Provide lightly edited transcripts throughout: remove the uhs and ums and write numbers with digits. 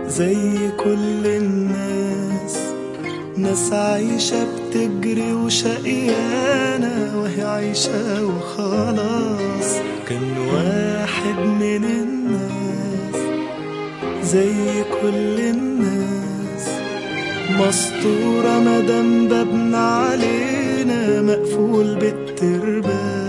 زي كل الناس، ناس عايشة بتجري وشقيانة وهي عايشة وخلاص. كان واحد من الناس زي كل الناس، مسطورة مدام بابنا علينا مقفول بالترباس.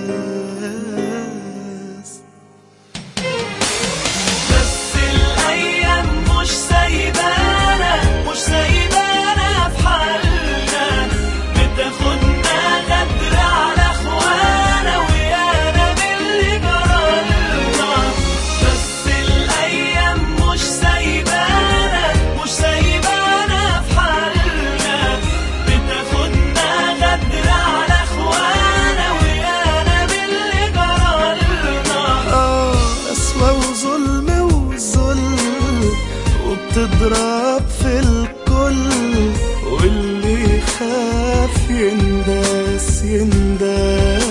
تضرب في الكل، واللي خاف ينداس ينداس.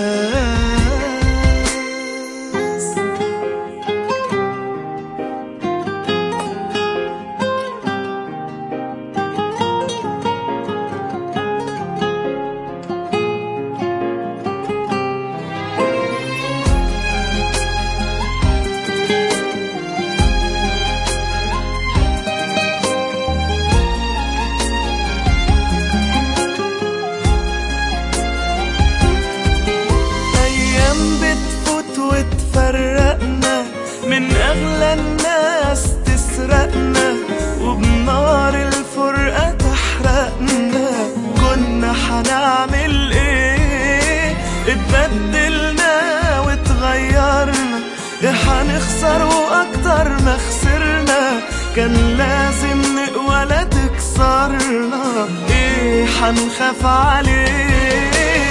من أغلى الناس تسرقنا، وبنار الفرقة تحرقنا. كنا حنعمل ايه؟ اتبدلنا واتغيرنا، حنخسر واكتر ما خسرنا. كان لازم نقوى لا تكسرنا، ايه حنخاف عليه؟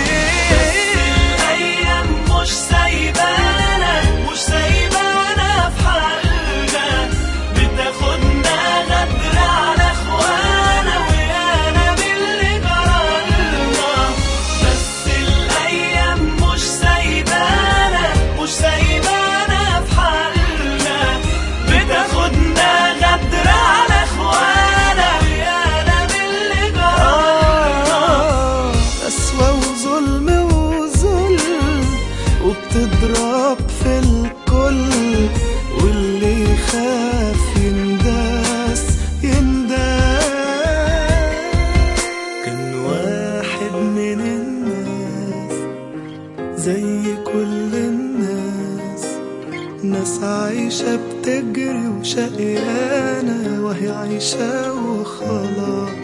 الأيام مش سايبانا، مش سايبانا في حالنا. بتاخدنا غدر على اخوانا، ويانا باللي جرالنا. بس الأيام مش سايبانا، مش سايبانا في حالنا. بتاخدنا غدر على اخوانا، ويانا باللي جرالنا. قسوة وظلم وذل، وبتضرب في الكل، واللي يخاف ينداس ينداس. كان واحد من الناس زي كل الناس، ناس عايشة بتجري وشقيانة وهي عايشة وخلاص.